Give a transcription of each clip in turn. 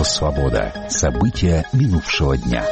Свобода. События минувшего дня.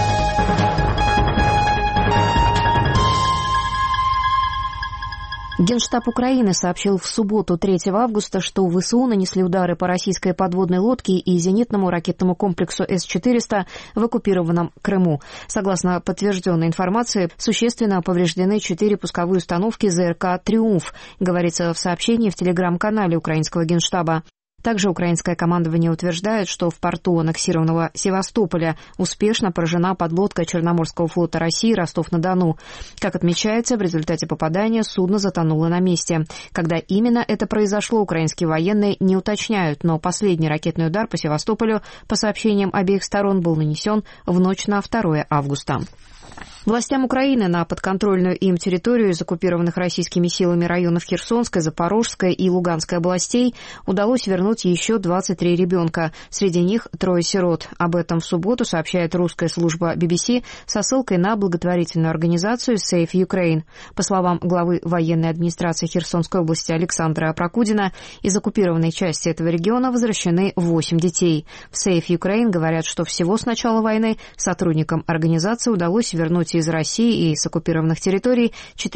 Генштаб Украины сообщил в субботу 3 августа, что ВСУ нанесли удары по российской подводной лодке и зенитному ракетному комплексу С-400 в оккупированном Крыму. Согласно подтвержденной информации, существенно повреждены 4 пусковые установки ЗРК «Триумф», говорится в сообщении в телеграм-канале украинского Генштаба. Также украинское командование утверждает, что в порту аннексированного Севастополя успешно поражена подлодка Черноморского флота России «Ростов-на-Дону». Как отмечается, в результате попадания судно затонуло на месте. Когда именно это произошло, украинские военные не уточняют, но последний ракетный удар по Севастополю, по сообщениям обеих сторон, был нанесен в ночь на 2 августа. Властям Украины на подконтрольную им территорию из оккупированных российскими силами районов Херсонской, Запорожской и Луганской областей удалось вернуть еще 23 ребенка. Среди них 3 сирот. Об этом в субботу сообщает русская служба BBC со ссылкой на благотворительную организацию Save Ukraine. По словам главы военной администрации Херсонской области Александра Прокудина, из оккупированной части этого региона возвращены 8 детей. В Save Ukraine говорят, что всего с начала войны сотрудникам организации удалось вернуть из России и с оккупированных территорий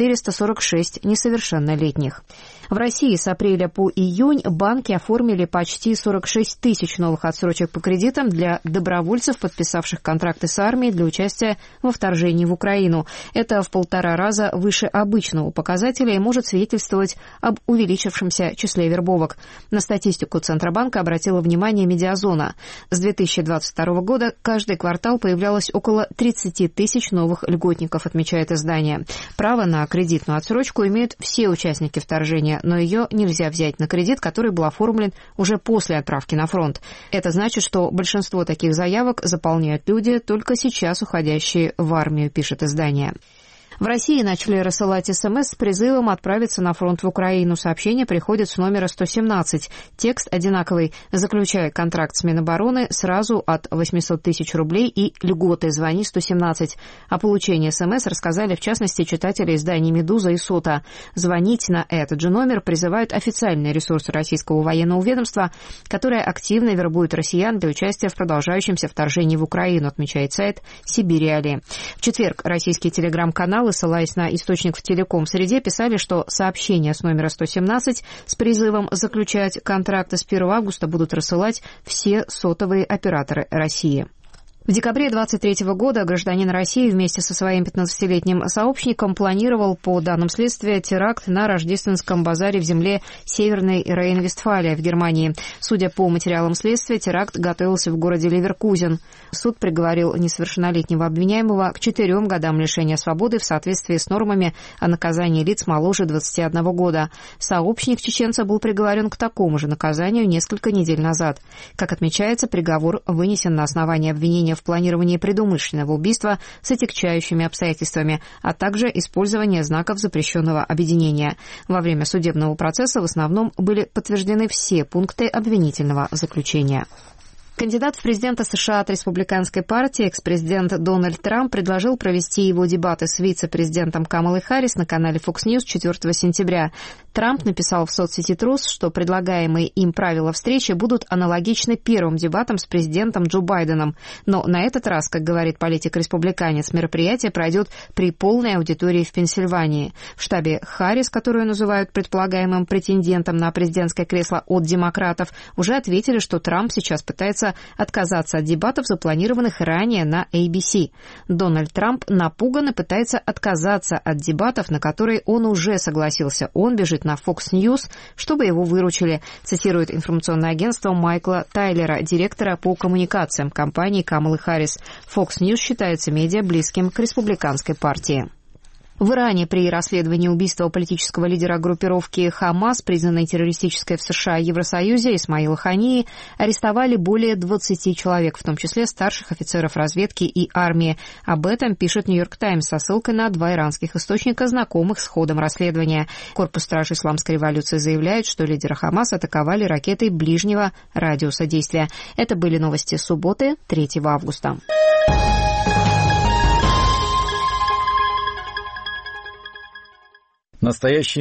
446 несовершеннолетних. В России с апреля по июнь банки оформили почти 46 тысяч новых отсрочек по кредитам для добровольцев, подписавших контракты с армией для участия во вторжении в Украину. Это в 1,5 раза выше обычного показателя и может свидетельствовать об увеличившемся числе вербовок. На статистику Центробанка обратила внимание Медиазона. С 2022 года каждый квартал появлялось около 30 тысяч новых льготников, отмечает издание. Право на кредитную отсрочку имеют все участники вторжения, но ее нельзя взять на кредит, который был оформлен уже после отправки на фронт. Это значит, что большинство таких заявок заполняют люди, только сейчас уходящие в армию, пишет издание. В России начали рассылать СМС с призывом отправиться на фронт в Украину. Сообщение приходит с номера 117. Текст одинаковый. Заключая контракт с Минобороны сразу от 800 тысяч рублей и льготы «Звони 117». О получении СМС рассказали, в частности, читатели изданий «Медуза» и «Сота». Звонить на этот же номер призывают официальные ресурсы российского военного ведомства, которое активно вербует россиян для участия в продолжающемся вторжении в Украину, отмечает сайт «Сибирь-Реалии». В четверг российские телеграм-каналы, ссылаясь на источник в телеком-среде, писали, что сообщения с номера 117 с призывом заключать контракты с 1 августа будут рассылать все сотовые операторы России. В декабре 2023 года гражданин России вместе со своим 15-летним сообщником планировал, по данным следствия, теракт на рождественском базаре в земле Северной Рейн-Вестфалия в Германии. Судя по материалам следствия, теракт готовился в городе Леверкузен. Суд приговорил несовершеннолетнего обвиняемого к 4 годам лишения свободы в соответствии с нормами о наказании лиц моложе 21 года. Сообщник чеченца был приговорен к такому же наказанию несколько недель назад. Как отмечается, приговор вынесен на основании обвинения в планировании предумышленного убийства с отягчающими обстоятельствами, а также использование знаков запрещенного объединения. Во время судебного процесса в основном были подтверждены все пункты обвинительного заключения. Кандидат в президенты США от республиканской партии, экс-президент Дональд Трамп, предложил провести его дебаты с вице-президентом Камалой Харрис на канале Fox News 4 сентября. Трамп написал в соцсети Truth, что предлагаемые им правила встречи будут аналогичны первым дебатам с президентом Джо Байденом. Но на этот раз, как говорит политик-республиканец, мероприятие пройдет при полной аудитории в Пенсильвании. В штабе Харрис, которую называют предполагаемым претендентом на президентское кресло от демократов, уже ответили, что Трамп сейчас пытается отказаться от дебатов, запланированных ранее на ABC. Дональд Трамп напуган и пытается отказаться от дебатов, на которые он уже согласился. Он бежит на Fox News, чтобы его выручили, цитирует информационное агентство Майкла Тайлера, директора по коммуникациям компании Камалы Харрис. Fox News считается медиа, близким к республиканской партии. В Иране при расследовании убийства политического лидера группировки «Хамас», признанной террористической в США и Евросоюзе, Исмаила Хании, арестовали более 20 человек, в том числе старших офицеров разведки и армии. Об этом пишет «Нью-Йорк Таймс» со ссылкой на 2 иранских источника, знакомых с ходом расследования. Корпус страж исламской революции заявляет, что лидера «Хамас» атаковали ракетой ближнего радиуса действия. Это были новости субботы, 3 августа. Настоящий